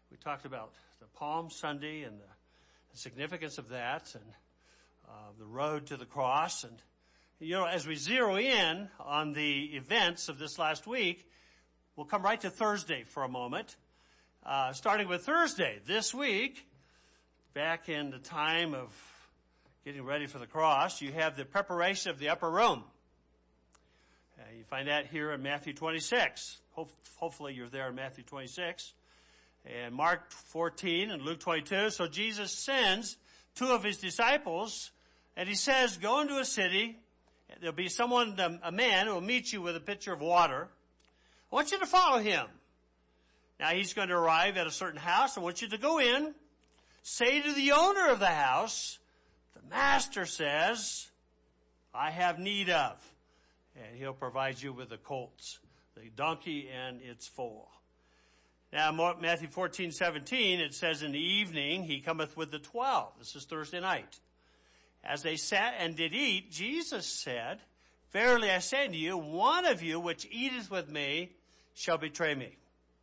We talked about the Palm Sunday and the significance of that and the road to the cross. And, as we zero in on the events of this last week, we'll come right to Thursday for a moment. Starting with Thursday this week, back in the time of getting ready for the cross, you have the preparation of the upper room. You find that here in Matthew 26. Hopefully you're there in Matthew 26. And Mark 14 and Luke 22. So Jesus sends two of his disciples, and he says, go into a city. There'll be a man who will meet you with a pitcher of water. I want you to follow him. Now he's going to arrive at a certain house. I want you to go in, say to the owner of the house, the master says, I have need of. And he'll provide you with the colts, the donkey and its foal. Now, Matthew 14:17, it says, in the evening he cometh with the 12. This is Thursday night. As they sat and did eat, Jesus said, verily I say unto you, one of you which eateth with me shall betray me.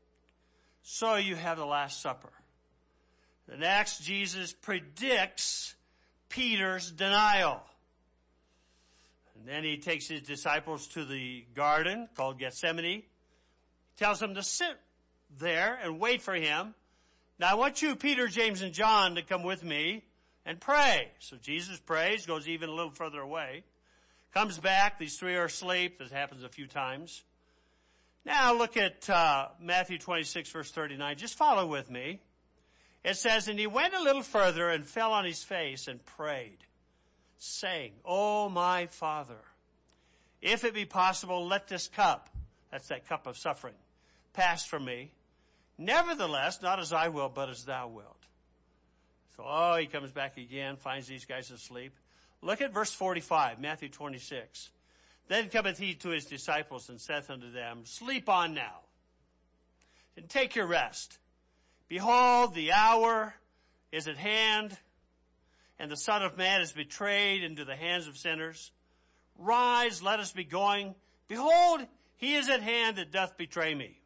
So you have the Last Supper. The next, Jesus predicts Peter's denial. And then he takes his disciples to the garden called Gethsemane. He tells them to sit there and wait for him. Now I want you, Peter, James, and John, to come with me and pray. So Jesus prays, goes even a little further away, comes back. These three are asleep. This happens a few times. Now look at Matthew 26, verse 39. Just follow with me. It says, and he went a little further and fell on his face and prayed, saying, O my Father, if it be possible, let this cup, that's that cup of suffering, pass from me. Nevertheless, not as I will, but as thou wilt. So, he comes back again, finds these guys asleep. Look at verse 45, Matthew 26. Then cometh he to his disciples and saith unto them, sleep on now, and take your rest. Behold, the hour is at hand, and the Son of Man is betrayed into the hands of sinners. Rise, let us be going. Behold, he is at hand that doth betray me.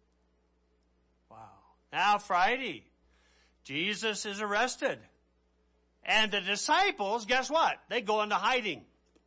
Wow. Now Friday, Jesus is arrested. And the disciples, guess what? They go into hiding.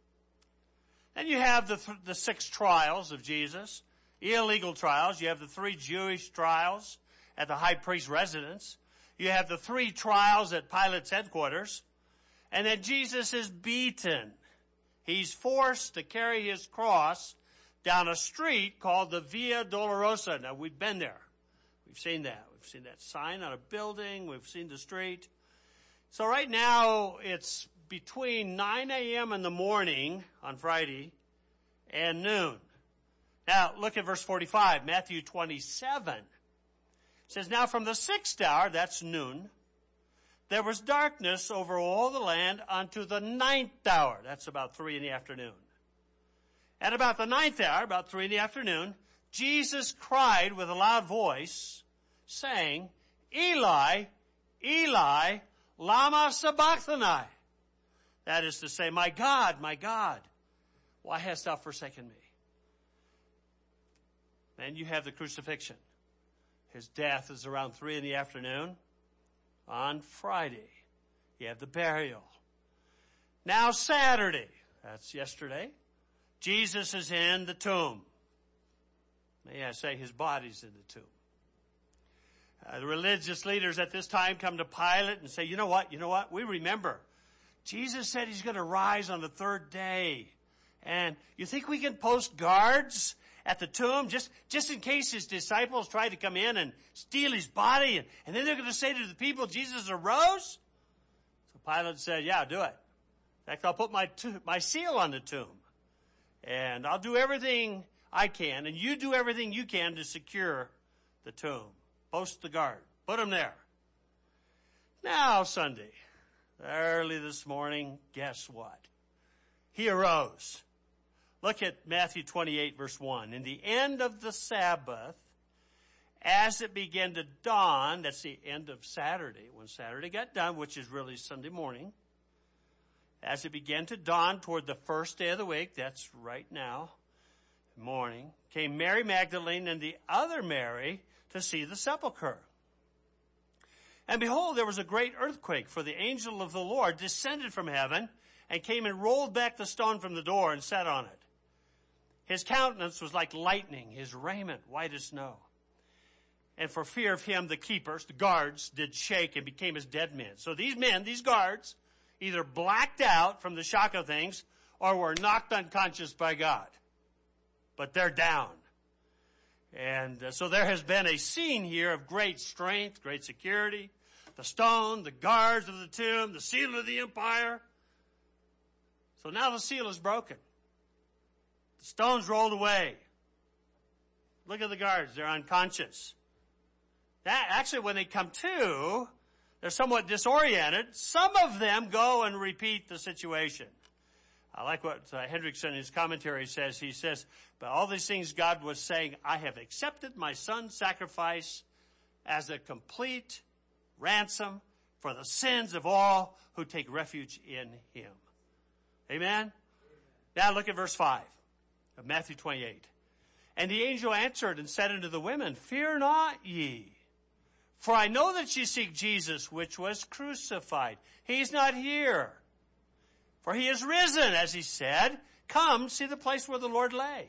Then you have the 6 trials of Jesus, illegal trials. You have the 3 Jewish trials at the high priest's residence. You have the 3 trials at Pilate's headquarters. And then Jesus is beaten. He's forced to carry his cross down a street called the Via Dolorosa. Now, we've been there. We've seen that. We've seen that sign on a building. We've seen the street. So right now, it's between 9 a.m. in the morning on Friday and noon. Now, look at verse 45, Matthew 27. It says, now from the 6th hour, that's noon, there was darkness over all the land unto the 9th hour. That's about 3 in the afternoon. At about the 9th hour, about 3 in the afternoon, Jesus cried with a loud voice, saying, Eli, Eli, lama sabachthani. That is to say, my God, why hast thou forsaken me? Then you have the crucifixion. His death is around 3 in the afternoon. On Friday, you have the burial. Now Saturday, that's yesterday, Jesus is in the tomb. May I say his body's in the tomb. The religious leaders at this time come to Pilate and say, you know what? We remember. Jesus said he's going to rise on the 3rd day. And you think we can post guards at the tomb just in case his disciples try to come in and steal his body? And then they're going to say to the people, Jesus arose? So Pilate said, yeah, do it. In fact, I'll put my seal on the tomb. And I'll do everything I can, and you do everything you can to secure the tomb. Post the guard. Put him there. Now, Sunday, early this morning, guess what? He arose. Look at Matthew 28, verse 1. In the end of the Sabbath, as it began to dawn, that's the end of Saturday, when Saturday got done, which is really Sunday morning, as it began to dawn toward the first day of the week, that's right now, morning, came Mary Magdalene and the other Mary to see the sepulchre. And behold, there was a great earthquake, for the angel of the Lord descended from heaven and came and rolled back the stone from the door and sat on it. His countenance was like lightning, his raiment white as snow. And for fear of him, the keepers, the guards, did shake and became as dead men. So these men, these guards, either blacked out from the shock of things or were knocked unconscious by God. But they're down. And so there has been a scene here of great strength, great security. The stone, the guards of the tomb, the seal of the empire. So now the seal is broken. The stone's rolled away. Look at the guards. They're unconscious. Actually, when they come to, they're somewhat disoriented. Some of them go and repeat the situation. I like what Hendrickson in his commentary says. He says, by all these things God was saying, I have accepted my son's sacrifice as a complete ransom for the sins of all who take refuge in him. Amen? Now look at verse 5 of Matthew 28. And the angel answered and said unto the women, fear not ye, for I know that ye seek Jesus, which was crucified. He's not here. For he is risen, as he said. Come, see the place where the Lord lay.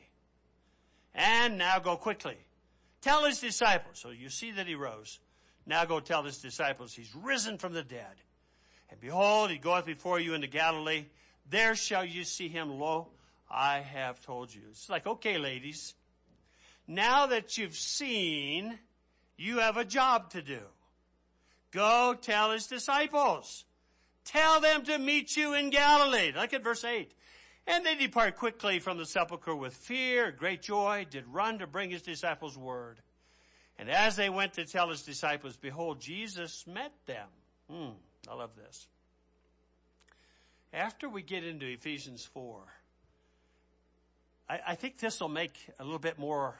And now go quickly. Tell his disciples. So you see that he rose. Now go tell his disciples he's risen from the dead. And behold, he goeth before you into Galilee. There shall you see him. Lo, I have told you. It's like, okay, ladies. Now that you've seen, you have a job to do. Go tell his disciples. Tell them to meet you in Galilee. Look at verse 8. And they depart quickly from the sepulchre with fear, great joy, did run to bring his disciples word. And as they went to tell his disciples, behold, Jesus met them. I love this. After we get into Ephesians 4, I think this will make a little bit more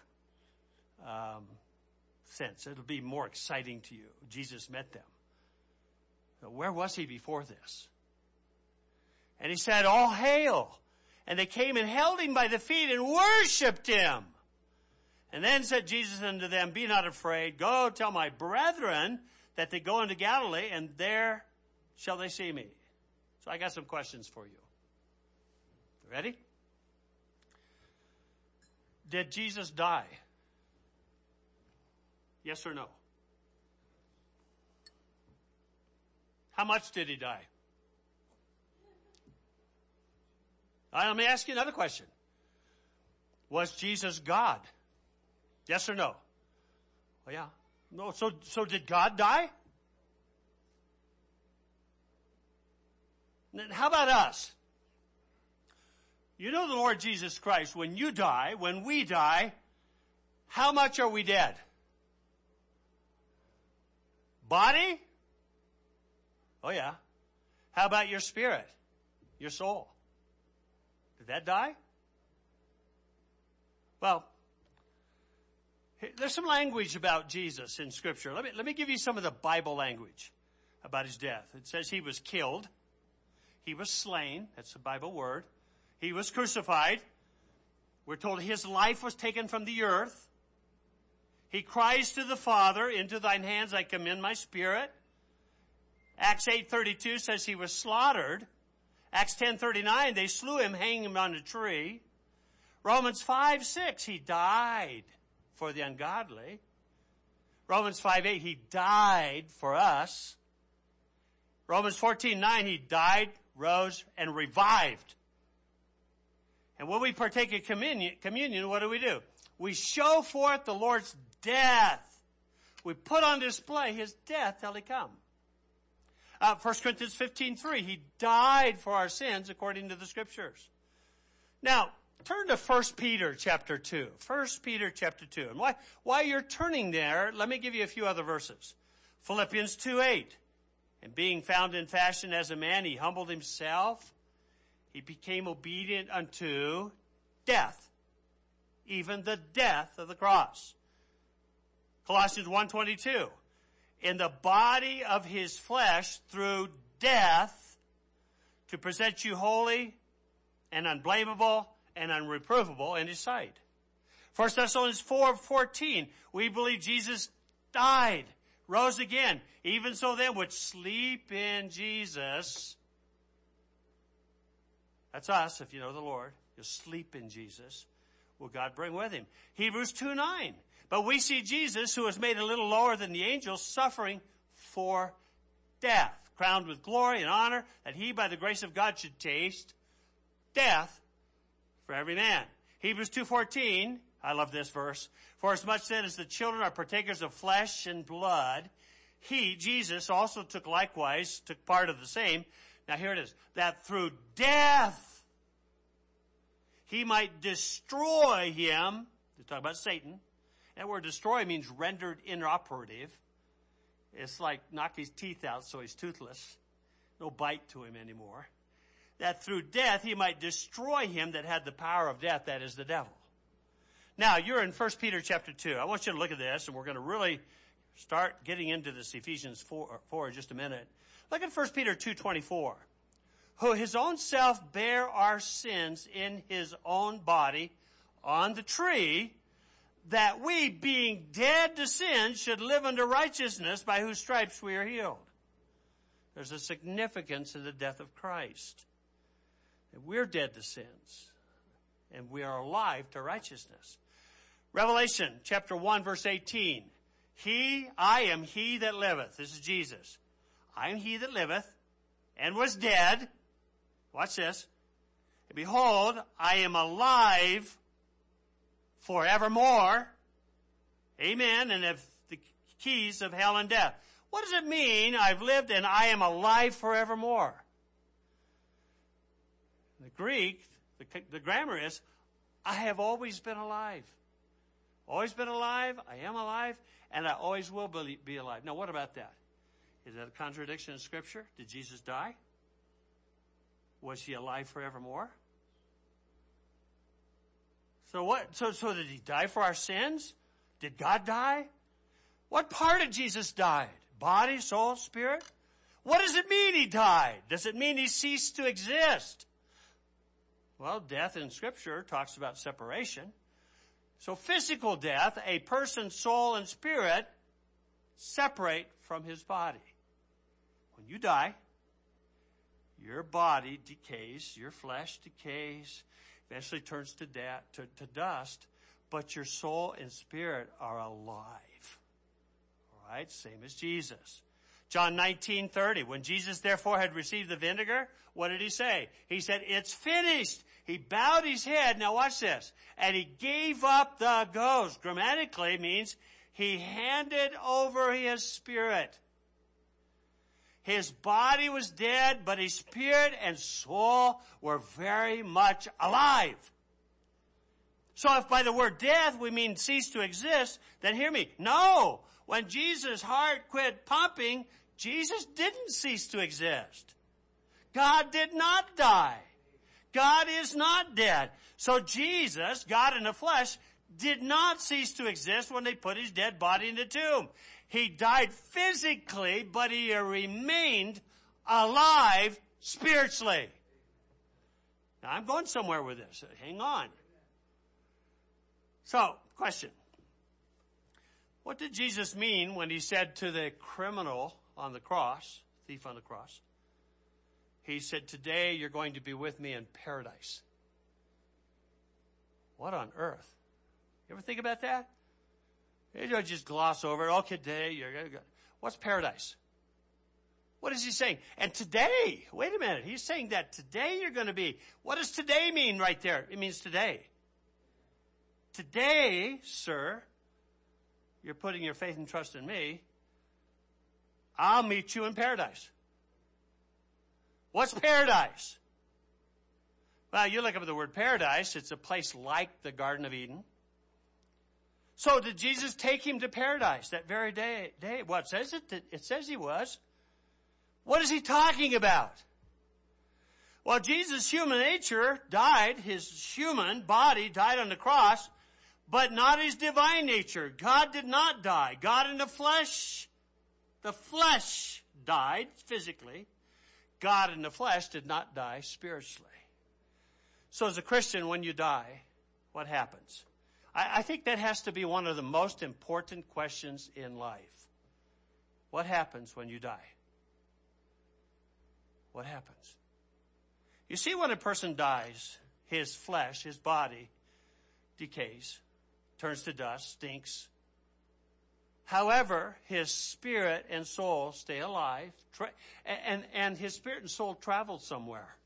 sense. It'll be more exciting to you. Jesus met them. Where was he before this? And he said, all hail. And they came and held him by the feet and worshipped him. And then said Jesus unto them, be not afraid. Go tell my brethren that they go into Galilee, and there shall they see me. So I got some questions for you. Ready? Did Jesus die? Yes or no? How much did he die? All right, let me ask you another question. Was Jesus God? Yes or no? Well, yeah. No. So did God die? Then how about us? You know the Lord Jesus Christ, when you die, when we die, how much are we dead? Body? Oh yeah. How about your spirit? Your soul? Did that die? Well, there's some language about Jesus in Scripture. Let me give you some of the Bible language about his death. It says he was killed. He was slain. That's the Bible word. He was crucified. We're told his life was taken from the earth. He cries to the Father, into thine hands I commend my spirit. Acts 8:32 says he was slaughtered. Acts 10:39, they slew him, hanging him on a tree. Romans 5:6, he died for the ungodly. Romans 5:8, he died for us. Romans 14:9, he died, rose, and revived. And when we partake of communion, what do? We show forth the Lord's death. We put on display his death till he come. 1 Corinthians 15:3, he died for our sins according to the Scriptures. Now, turn to 1 Peter chapter 2. 1 Peter chapter 2. And while you're turning there, let me give you a few other verses. Philippians 2:8. And being found in fashion as a man, he humbled himself. He became obedient unto death, even the death of the cross. Colossians 1:22. In the body of his flesh through death to present you holy and unblameable and unreprovable in his sight. 1 Thessalonians 4:14. We believe Jesus died, rose again. Even so then, which sleep in Jesus, that's us, if you know the Lord, you'll sleep in Jesus, will God bring with him. Hebrews 2:9. But we see Jesus, who was made a little lower than the angels, suffering for death, crowned with glory and honor, that he, by the grace of God, should taste death for every man. Hebrews 2:14, I love this verse. For as much then as the children are partakers of flesh and blood, he, Jesus, also took part of the same. Now here it is, that through death he might destroy him. They talk about Satan. That word destroy means rendered inoperative. It's like knock his teeth out so he's toothless. No bite to him anymore. That through death he might destroy him that had the power of death, that is the devil. Now, you're in 1 Peter chapter 2. I want you to look at this, and we're going to really start getting into this Ephesians 4 in just a minute. Look at 1 Peter 2:24. Who his own self bare our sins in his own body on the tree, that we, being dead to sin, should live unto righteousness, by whose stripes we are healed. There's a significance in the death of Christ. That we're dead to sins, and we are alive to righteousness. Revelation chapter 1, verse 18. I am he that liveth. This is Jesus. I am he that liveth, and was dead. Watch this. And behold, I am alive forevermore. Amen. And have the keys of hell and death. What does it mean, I've lived and I am alive forevermore? In the Greek, the grammar is, I have always been alive. Always been alive, I am alive, and I always will be alive. Now, what about that? Is that a contradiction in Scripture? Did Jesus die? Was he alive forevermore? So what? So did he die for our sins? Did God die? What part of Jesus died? Body, soul, spirit? What does it mean he died? Does it mean he ceased to exist? Well, death in Scripture talks about separation. So physical death, a person's soul and spirit separate from his body. When you die, your body decays, your flesh decays, eventually turns to dust, but your soul and spirit are alive. All right, same as Jesus. John 19:30, when Jesus therefore had received the vinegar, what did he say? He said, it's finished. He bowed his head, now watch this, and he gave up the ghost. Grammatically means he handed over his spirit. His body was dead, but his spirit and soul were very much alive. So if by the word death we mean cease to exist, then hear me. No, when Jesus' heart quit pumping, Jesus didn't cease to exist. God did not die. God is not dead. So Jesus, God in the flesh, did not cease to exist when they put his dead body in the tomb. He died physically, but he remained alive spiritually. Now, I'm going somewhere with this. Hang on. So, question. What did Jesus mean when he said to the criminal on the cross, thief on the cross, he said, today you're going to be with me in paradise? What on earth? You ever think about that? You don't just gloss over it. Okay, today you're going to go. What's paradise? What is he saying? And today, wait a minute. He's saying that today you're going to be. What does today mean right there? It means today. Today, sir, you're putting your faith and trust in me. I'll meet you in paradise. What's paradise? Well, you look up the word paradise. It's a place like the Garden of Eden. So did Jesus take him to paradise that very day? Well, it says he was. What is he talking about? Well, Jesus' human nature died. His human body died on the cross, but not his divine nature. God did not die. God in the flesh died physically. God in the flesh did not die spiritually. So as a Christian, when you die, what happens? I think that has to be one of the most important questions in life. What happens when you die? What happens? You see, when a person dies, his flesh, his body, decays, turns to dust, stinks. However, his spirit and soul stay alive, and his spirit and soul travel somewhere.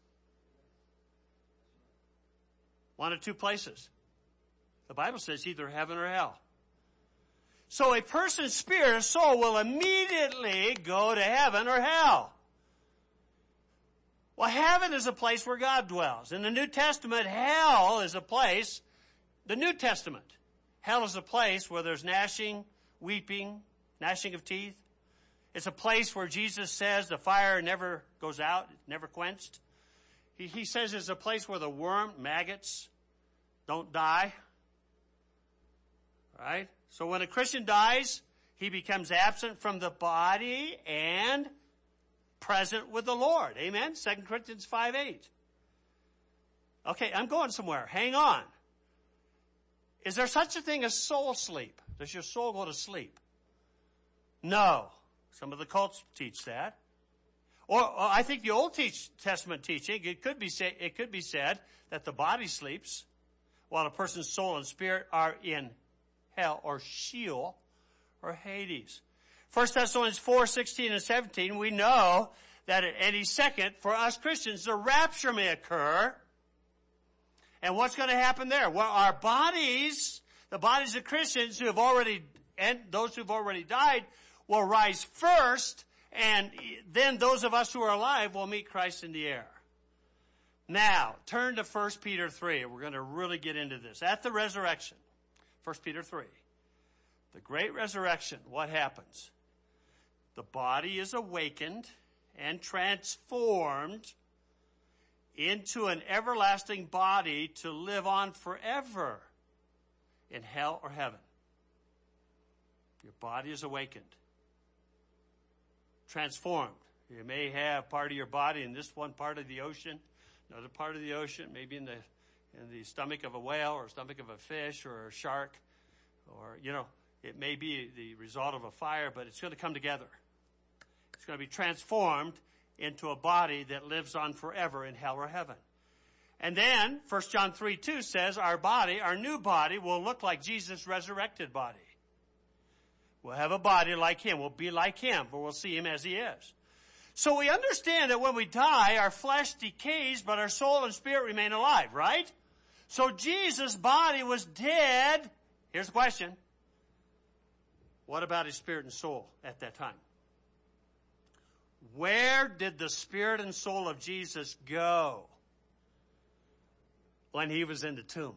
One of two places. The Bible says either heaven or hell. So a person's spirit or soul will immediately go to heaven or hell. Well, heaven is a place where God dwells. In the New Testament, hell is a place, the New Testament, hell is a place where there's gnashing, weeping, gnashing of teeth. It's a place where Jesus says the fire never goes out, never quenched. He says it's a place where the worm, maggots, don't die. All right? So when a Christian dies, he becomes absent from the body and present with the Lord. Amen? 2 Corinthians 5:8. Okay, I'm going somewhere. Hang on. Is there such a thing as soul sleep? Does your soul go to sleep? No. Some of the cults teach that. Or I think the Old Testament teaching, it could be said that the body sleeps while a person's soul and spirit are in hell or Sheol or Hades. 1 Thessalonians 4:16 and 17, we know that at any second, for us Christians, the rapture may occur. And what's going to happen there? Well, our bodies, the bodies of Christians who have already, and those who've already died, will rise first, and then those of us who are alive will meet Christ in the air. Now, turn to 1 Peter 3. We're going to really get into this. At the resurrection, 1 Peter 3, the great resurrection, what happens? The body is awakened and transformed into an everlasting body to live on forever in hell or heaven. Your body is awakened, transformed. You may have part of your body in this one part of the ocean, another part of the ocean, maybe in the stomach of a whale or stomach of a fish or a shark, or, it may be the result of a fire, but it's going to come together. It's going to be transformed into a body that lives on forever in hell or heaven. And then 1 John 3:2 says our body, our new body, will look like Jesus' resurrected body. We'll have a body like him. We'll be like him, but we'll see him as he is. So we understand that when we die, our flesh decays, but our soul and spirit remain alive, right? So Jesus' body was dead. Here's the question. What about his spirit and soul at that time? Where did the spirit and soul of Jesus go when he was in the tomb?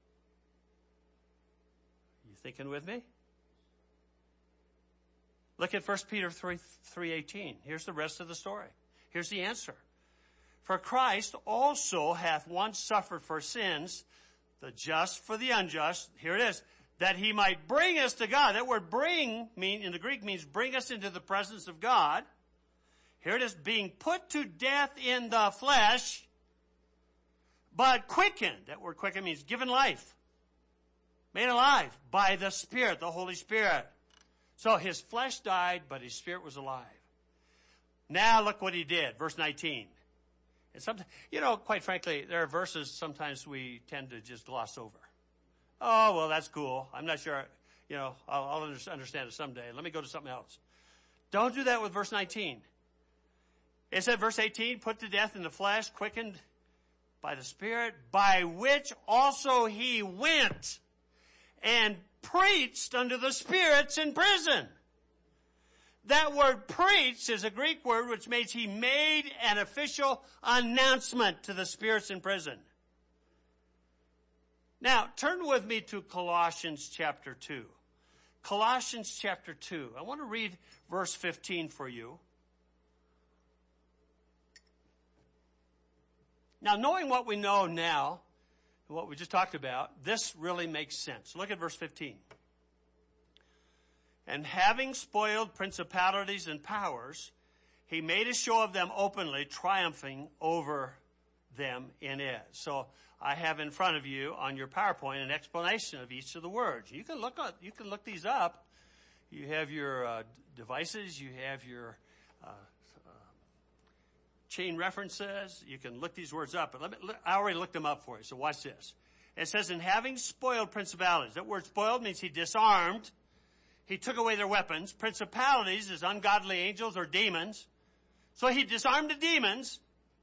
You thinking with me? Look at 1 Peter 3:18. Here's the rest of the story. Here's the answer. For Christ also hath once suffered for sins, the just for the unjust. Here it is. That he might bring us to God. That word bring in the Greek means bring us into the presence of God. Here it is, being put to death in the flesh, but quickened. That word quickened means given life. Made alive by the Spirit, the Holy Spirit. So his flesh died, but his spirit was alive. Now look what he did. Verse 19. And sometimes, quite frankly, there are verses sometimes we tend to just gloss over. Oh, well, that's cool. I'm not sure, I'll understand it someday. Let me go to something else. Don't do that with verse 19. It said, verse 18, put to death in the flesh, quickened by the Spirit, by which also he went and preached unto the spirits in prison. That word preached is a Greek word which means he made an official announcement to the spirits in prison. Now, turn with me to Colossians chapter 2. Colossians chapter 2. I want to read verse 15 for you. Now, knowing what we know now, and what we just talked about, this really makes sense. Look at verse 15. And having spoiled principalities and powers, he made a show of them openly, triumphing over them in it. So I have in front of you on your PowerPoint an explanation of each of the words. You can look these up You have your devices. You have your chain references. You can look these words up. But I already looked them up for you, so watch this. It says, "In having spoiled principalities." That word spoiled means he disarmed. He took away their weapons. Principalities is ungodly angels or demons. So he disarmed the demons.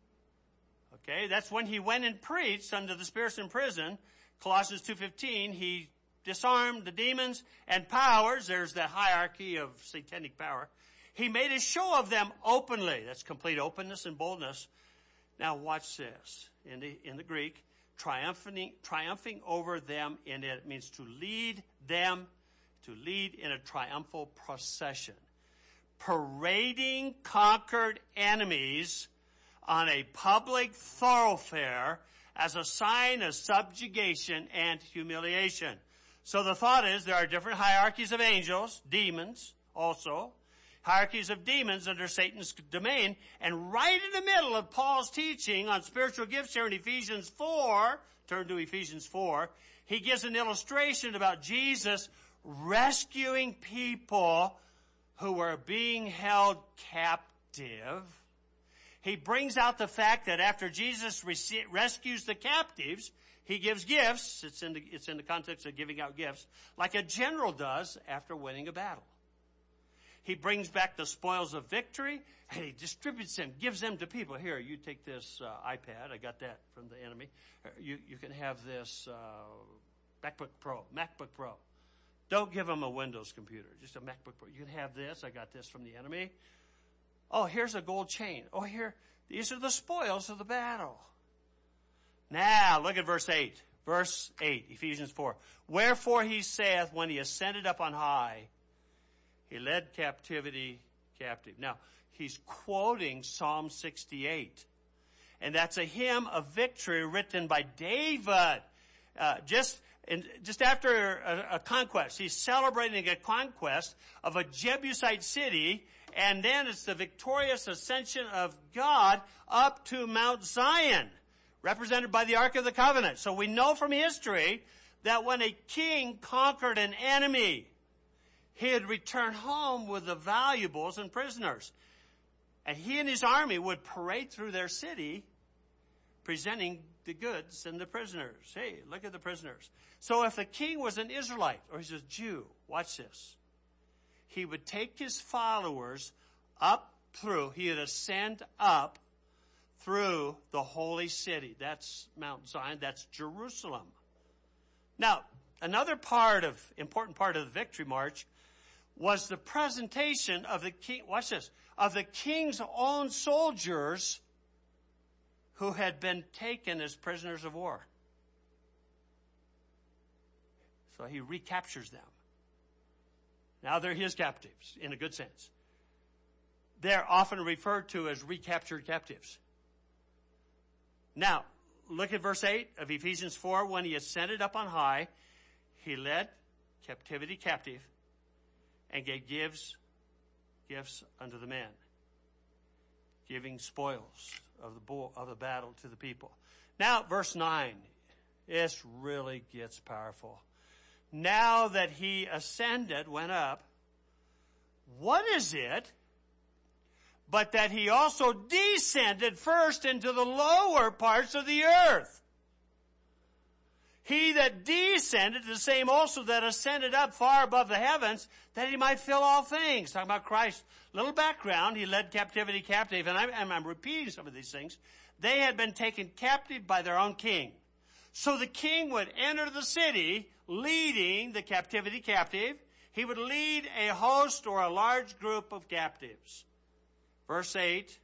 Okay, that's when he went and preached unto the spirits in prison. Colossians 2:15, he disarmed the demons and powers. There's that hierarchy of satanic power. He made a show of them openly. That's complete openness and boldness. Now watch this. In the Greek, triumphing over them in it means to lead them, to lead in a triumphal procession. Parading conquered enemies on a public thoroughfare as a sign of subjugation and humiliation. So the thought is there are different hierarchies of angels, demons also, hierarchies of demons under Satan's domain, and right in the middle of Paul's teaching on spiritual gifts here in Ephesians 4, turn to Ephesians 4, he gives an illustration about Jesus rescuing people who were being held captive. He brings out the fact that after Jesus rescues the captives, he gives gifts. It's in the context of giving out gifts, like a general does after winning a battle. He brings back the spoils of victory, and he distributes them, gives them to people. Here, you take this iPad. I got that from the enemy. You can have this MacBook Pro. Don't give them a Windows computer, just a MacBook Pro. You can have this. I got this from the enemy. Oh, here's a gold chain. Oh, these are the spoils of the battle. Now, look at verse 8. Verse 8, Ephesians 4. "Wherefore he saith, when he ascended up on high, he led captivity captive." Now, he's quoting Psalm 68. And that's a hymn of victory written by David. Just after a conquest. He's celebrating a conquest of a Jebusite city, and then it's the victorious ascension of God up to Mount Zion, represented by the Ark of the Covenant. So we know from history that when a king conquered an enemy, he'd return home with the valuables and prisoners. And he and his army would parade through their city, presenting the goods and the prisoners. Hey, look at the prisoners. So if the king was an Israelite or he's a Jew, watch this. He would take his followers up through, he would ascend up through the holy city. That's Mount Zion. That's Jerusalem. Now, another important part of the victory march was the presentation of the king, watch this, of the king's own soldiers who had been taken as prisoners of war. So he recaptures them. Now they're his captives, in a good sense. They're often referred to as recaptured captives. Now, look at verse 8 of Ephesians 4. "When he ascended up on high, he led captivity captive and gives gifts unto the men," giving spoils of the battle to the people. Now, verse 9. This really gets powerful. "Now that he ascended," went up, "what is it but that he also descended first into the lower parts of the earth? He that descended, the same also that ascended up far above the heavens, that he might fill all things." Talking about Christ. Little background, he led captivity captive, and I'm repeating some of these things. They had been taken captive by their own king. So the king would enter the city leading the captivity captive. He would lead a host or a large group of captives. Verse 8,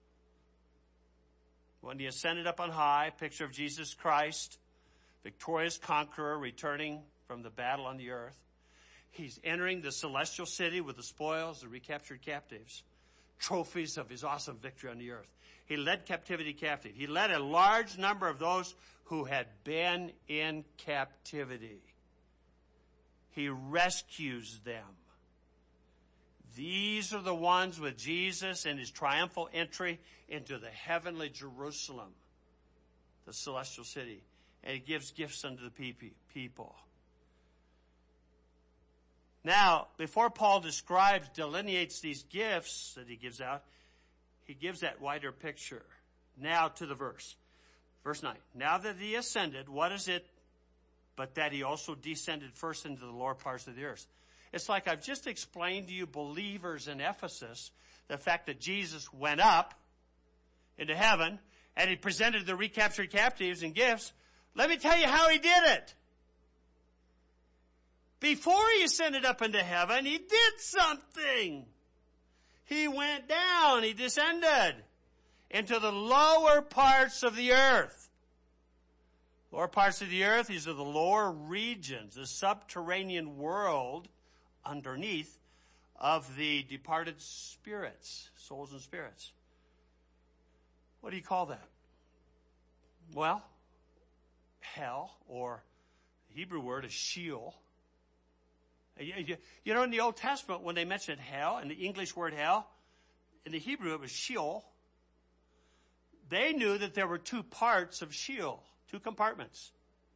"When he ascended up on high," picture of Jesus Christ, victorious conqueror returning from the battle on the earth. He's entering the celestial city with the spoils, the recaptured captives, trophies of his awesome victory on the earth. He led captivity captive. He led a large number of those who had been in captivity. He rescues them. These are the ones with Jesus and his triumphal entry into the heavenly Jerusalem, the celestial city. And he gives gifts unto the people. Now, before Paul delineates these gifts that he gives out, he gives that wider picture. Now to the verse. Verse 9. Now that he ascended, what is it but that he also descended first into the lower parts of the earth? It's like I've just explained to you believers in Ephesus the fact that Jesus went up into heaven and he presented the recaptured captives and gifts. Let me tell you how he did it. Before he ascended up into heaven, he did something. He went down, he descended into the lower parts of the earth. Lower parts of the earth, these are the lower regions, the subterranean world underneath of the departed spirits, souls and spirits. What do you call that? Well, hell, or the Hebrew word is Sheol. You know, in the Old Testament, when they mentioned hell, and the English word hell, in the Hebrew it was Sheol. They knew that there were two parts of Sheol, two compartments.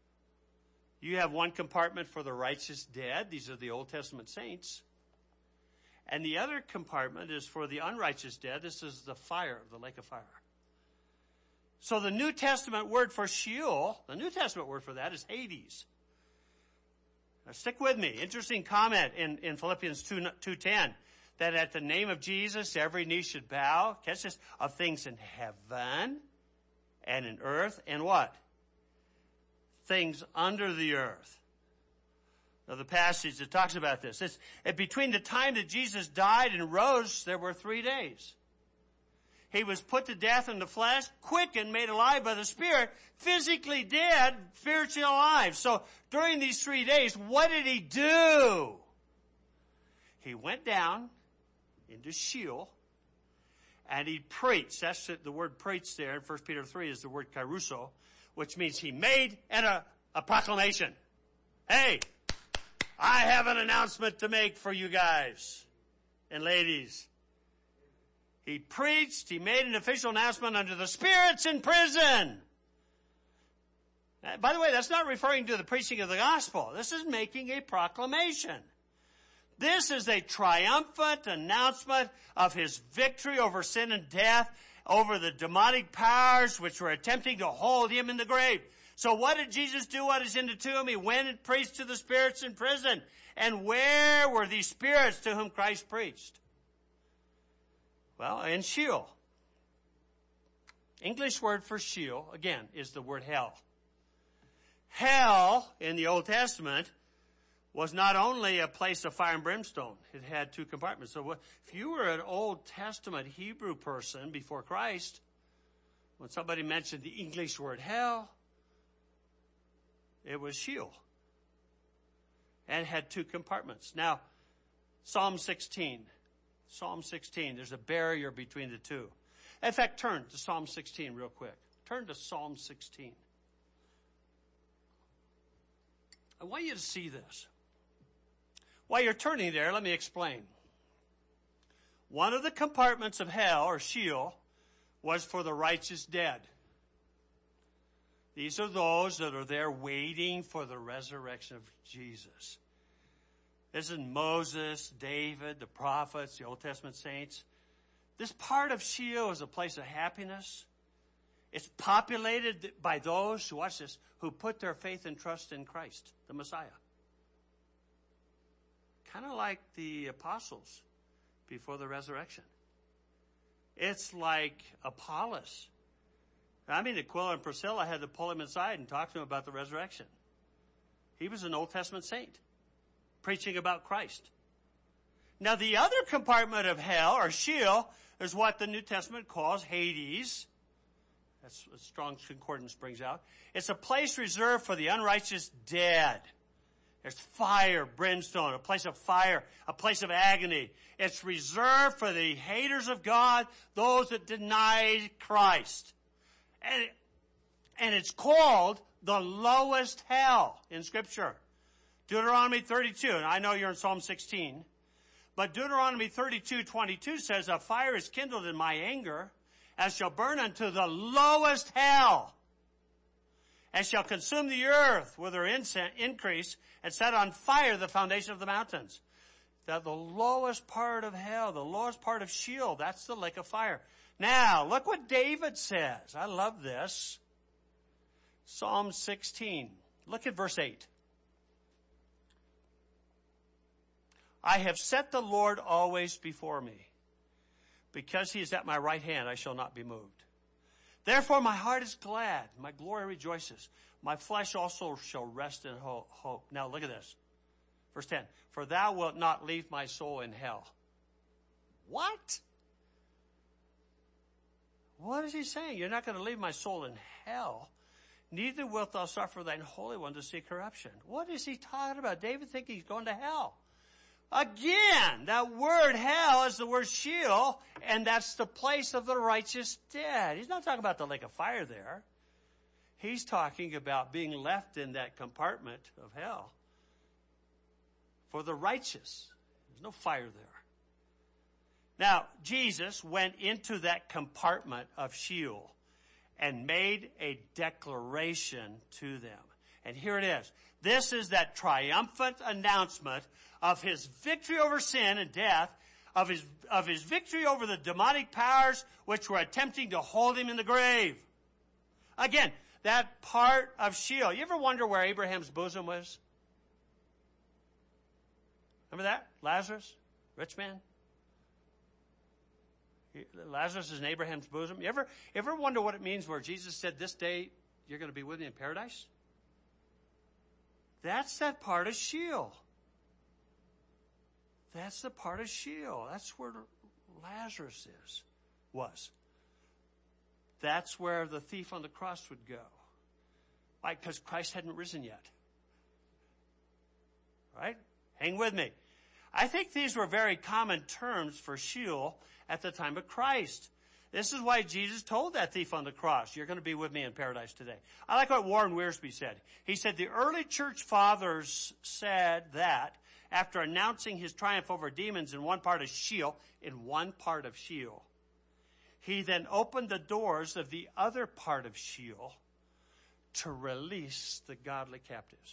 You have one compartment for the righteous dead. These are the Old Testament saints. And the other compartment is for the unrighteous dead. This is the fire, the lake of fire. So the New Testament word for Sheol, the New Testament word for that is Hades. Now stick with me. Interesting comment in Philippians 2:10, that at the name of Jesus, every knee should bow, catch this, of things in heaven and in earth and what? Things under the earth. Now the passage that talks about this, it's between the time that Jesus died and rose, there were 3 days. He was put to death in the flesh, quickened, made alive by the Spirit, physically dead, spiritually alive. So during these 3 days, what did he do? He went down into Sheol, and he preached. That's the word preach there in 1 Peter 3 is the word kairuso, which means he made a proclamation. Hey, I have an announcement to make for you guys and ladies. He preached, he made an official announcement unto the spirits in prison. By the way, that's not referring to the preaching of the gospel. This is making a proclamation. This is a triumphant announcement of his victory over sin and death, over the demonic powers which were attempting to hold him in the grave. So what did Jesus do while he's in the tomb? He went and preached to the spirits in prison. And where were these spirits to whom Christ preached? Well, in Sheol. English word for Sheol, again, is the word hell. Hell, in the Old Testament, was not only a place of fire and brimstone. It had two compartments. So if you were an Old Testament Hebrew person before Christ, when somebody mentioned the English word hell, it was Sheol. And it had two compartments. Now, Psalm 16. Psalm 16. There's a barrier between the two. In fact, turn to Psalm 16 real quick. Turn to Psalm 16. I want you to see this. While you're turning there, let me explain. One of the compartments of hell, or Sheol, was for the righteous dead. These are those that are there waiting for the resurrection of Jesus. This is Moses, David, the prophets, the Old Testament saints. This part of Sheol is a place of happiness. It's populated by those, watch this, who put their faith and trust in Christ, the Messiah. Kind of like the apostles before the resurrection. It's like Apollos. I mean, Aquila and Priscilla had to pull him aside and talk to him about the resurrection. He was an Old Testament saint, preaching about Christ. Now, the other compartment of hell, or Sheol, is what the New Testament calls Hades. That's what Strong's Concordance brings out. It's a place reserved for the unrighteous dead. There's fire, brimstone, a place of fire, a place of agony. It's reserved for the haters of God, those that deny Christ. And it's called the lowest hell in Scripture. Deuteronomy 32, and I know you're in Psalm 16, but Deuteronomy 32:22 says, a fire is kindled in my anger, and shall burn unto the lowest hell, and shall consume the earth with her increase, and set on fire the foundation of the mountains. that the lowest part of hell, the lowest part of Sheol, that's the lake of fire. Now, look what David says. I love this. Psalm 16. Look at verse 8. I have set the Lord always before me. Because he is at my right hand, I shall not be moved. Therefore my heart is glad, my glory rejoices. My flesh also shall rest in hope. Now look at this. Verse 10. For thou wilt not leave my soul in hell. What? What is he saying? You're not going to leave my soul in hell. Neither wilt thou suffer thine Holy One to see corruption. What is he talking about? David thinking he's going to hell. Again, that word hell is the word Sheol, and that's the place of the righteous dead. He's not talking about the lake of fire there. He's talking about being left in that compartment of hell for the righteous. There's no fire there. Now, Jesus went into that compartment of Sheol and made a declaration to them. And here it is. This is that triumphant announcement of his victory over sin and death, of his victory over the demonic powers which were attempting to hold him in the grave. Again, that part of Sheol. You ever wonder where Abraham's bosom was? Remember that? Lazarus, rich man. Lazarus is in Abraham's bosom. You ever wonder what it means where Jesus said, this day you're going to be with me in paradise? That's that part of Sheol. That's the part of Sheol. That's where Lazarus was. That's where the thief on the cross would go. Why? Because Christ hadn't risen yet. Right? Hang with me. I think these were very common terms for Sheol at the time of Christ. This is why Jesus told that thief on the cross, you're going to be with me in paradise today. I like what Warren Wiersbe said. He said the early church fathers said that after announcing his triumph over demons in one part of Sheol, he then opened the doors of the other part of Sheol to release the godly captives.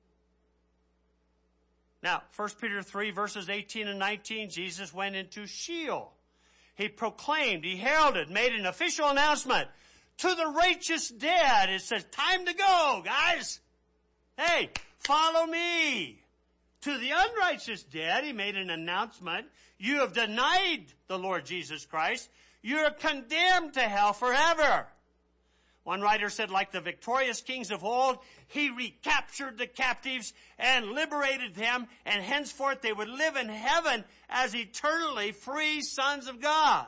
Now, 1 Peter 3 verses 18 and 19, Jesus went into Sheol. He proclaimed, he heralded, made an official announcement to the righteous dead. It says, time to go, guys. Hey, follow me. To the unrighteous dead, he made an announcement. You have denied the Lord Jesus Christ. You're condemned to hell forever. One writer said, like the victorious kings of old, he recaptured the captives and liberated them, and henceforth they would live in heaven as eternally free sons of God.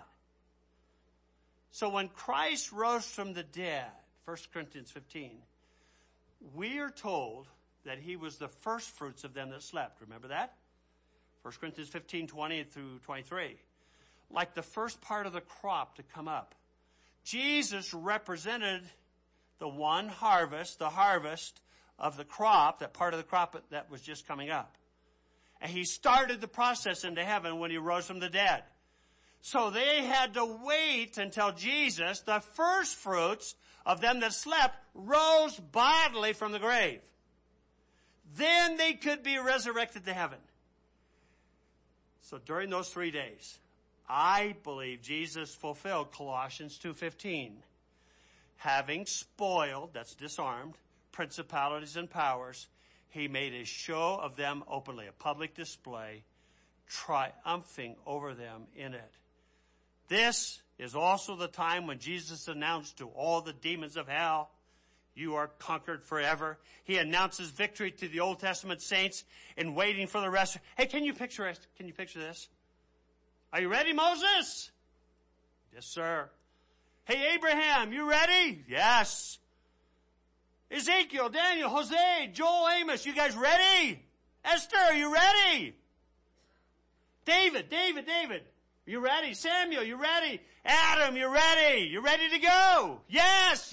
So when Christ rose from the dead, 1 Corinthians 15, we are told that he was the first fruits of them that slept. Remember that? 1 Corinthians 15, 20 through 23. Like the first part of the crop to come up. Jesus represented the one harvest, the harvest of the crop, that part of the crop that was just coming up. And he started the process into heaven when he rose from the dead. So they had to wait until Jesus, the first fruits of them that slept, rose bodily from the grave. Then they could be resurrected to heaven. So during those 3 days, I believe Jesus fulfilled Colossians 2:15. Having spoiled, that's disarmed, principalities and powers, he made a show of them openly, a public display, triumphing over them in it. This is also the time when Jesus announced to all the demons of hell, you are conquered forever. He announces victory to the Old Testament saints in waiting for the rest. Hey, can you picture it? Can you picture this? Are you ready, Moses? Yes, sir. Hey, Abraham, you ready? Yes. Ezekiel, Daniel, Hosea, Joel, Amos, you guys ready? Esther, are you ready? David, you ready? Samuel, you ready? Adam, you ready? You ready to go? Yes.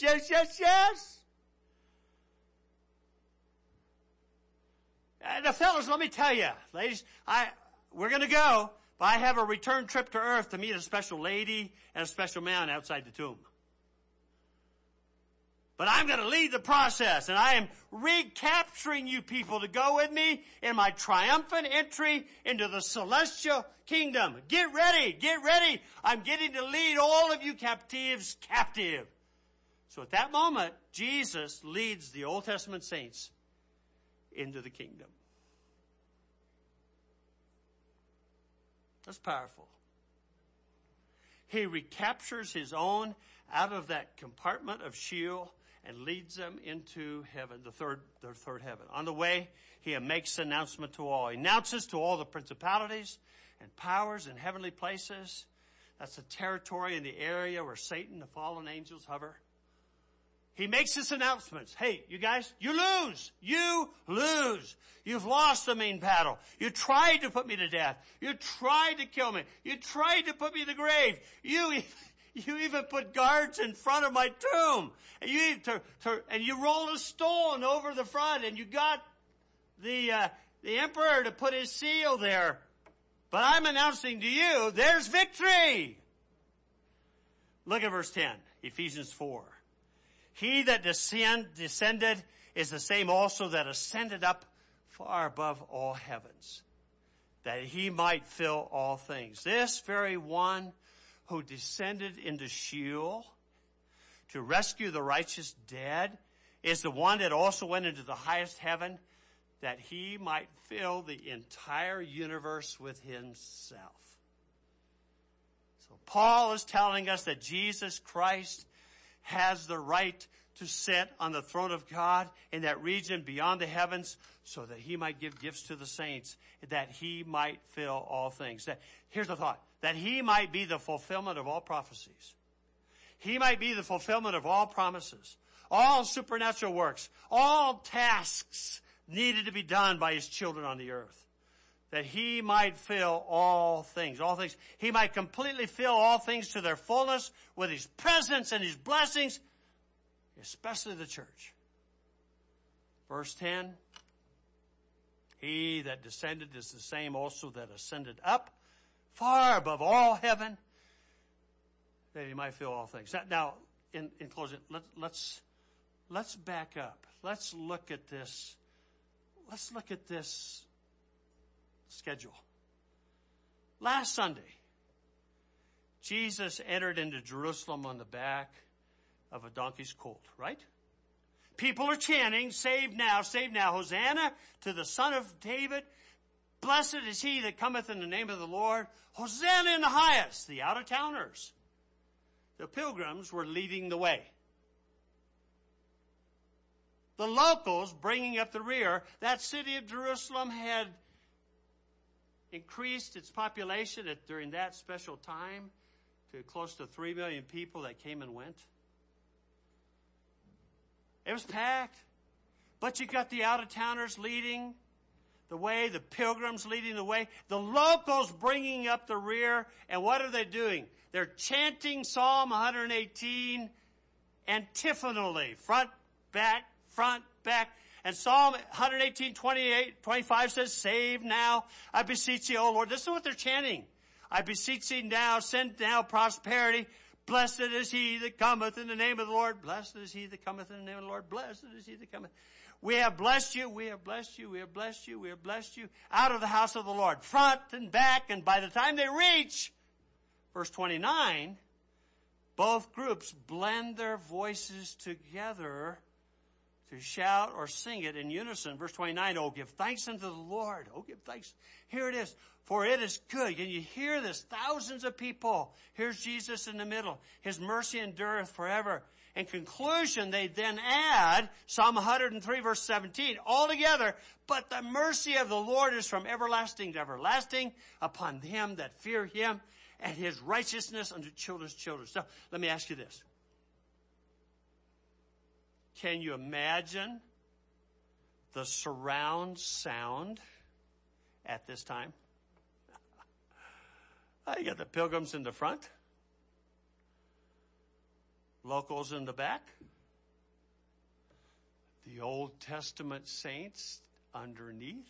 Now, fellas, let me tell you, ladies, we're going to go. But I have a return trip to earth to meet a special lady and a special man outside the tomb. But I'm going to lead the process, and I am recapturing you people to go with me in my triumphant entry into the celestial kingdom. Get ready, get ready. I'm getting to lead all of you captives captive. So at that moment, Jesus leads the Old Testament saints into the kingdom. That's powerful. He recaptures his own out of that compartment of Sheol and leads them into heaven, the third heaven. On the way, he makes an announcement to all. He announces to all the principalities and powers in heavenly places. That's the territory in the area where Satan, the fallen angels, hover. He makes this announcement. Hey, you guys, you lose. You lose. You've lost the main battle. You tried to put me to death. You tried to kill me. You tried to put me in the grave. You even put guards in front of my tomb. And you rolled a stone over the front, and you got the emperor to put his seal there. But I'm announcing to you, there's victory. Look at verse 10, Ephesians 4. He that descended is the same also that ascended up far above all heavens, that he might fill all things. This very one who descended into Sheol to rescue the righteous dead is the one that also went into the highest heaven, that he might fill the entire universe with himself. So Paul is telling us that Jesus Christ has the right to sit on the throne of God in that region beyond the heavens so that he might give gifts to the saints, that he might fill all things. Here's the thought, that he might be the fulfillment of all prophecies. He might be the fulfillment of all promises, all supernatural works, all tasks needed to be done by his children on the earth. That he might fill all things, all things. He might completely fill all things to their fullness with his presence and his blessings, especially the church. Verse 10, he that descended is the same also that ascended up far above all heaven, that he might fill all things. Now, in closing, let's back up. Let's look at this. Let's look at this schedule. Last Sunday, Jesus entered into Jerusalem on the back of a donkey's colt, right? People are chanting, save now, Hosanna to the Son of David. Blessed is he that cometh in the name of the Lord. Hosanna in the highest. The out-of-towners, the pilgrims, were leading the way. The locals bringing up the rear. That city of Jerusalem had increased its population during that special time to close to 3 million people that came and went. It was packed. But you got the out-of-towners leading the way, the pilgrims leading the way, the locals bringing up the rear. And what are they doing? They're chanting Psalm 118 antiphonally, front, back. And Psalm 118, 28, 25 says, save now, I beseech thee, O Lord. This is what they're chanting. I beseech thee now, send now prosperity. Blessed is he that cometh in the name of the Lord. Blessed is he that cometh in the name of the Lord. Blessed is he that cometh. We have blessed you, we have blessed you, we have blessed you, we have blessed you out of the house of the Lord, front and back. And by the time they reach verse 29, both groups blend their voices together to shout or sing it in unison. Verse 29, oh, give thanks unto the Lord. Oh, give thanks. Here it is. For it is good. Can you hear this? Thousands of people. Here's Jesus in the middle. His mercy endureth forever. In conclusion, they then add Psalm 103, verse 17, all together. But the mercy of the Lord is from everlasting to everlasting upon them that fear him, and his righteousness unto children's children. So let me ask you this. Can you imagine the surround sound at this time? You got the pilgrims in the front, locals in the back, the Old Testament saints underneath,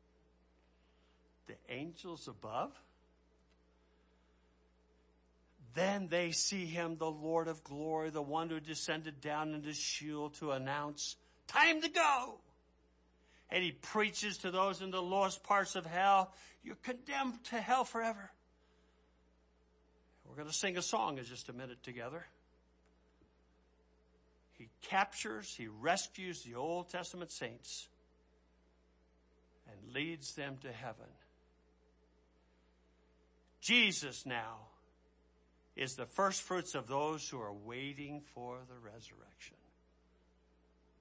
the angels above. Then they see him, the Lord of glory, the one who descended down into Sheol to announce, time to go. And he preaches to those in the lowest parts of hell, you're condemned to hell forever. We're going to sing a song in just a minute together. He captures, he rescues the Old Testament saints and leads them to heaven. Jesus now is the first fruits of those who are waiting for the resurrection.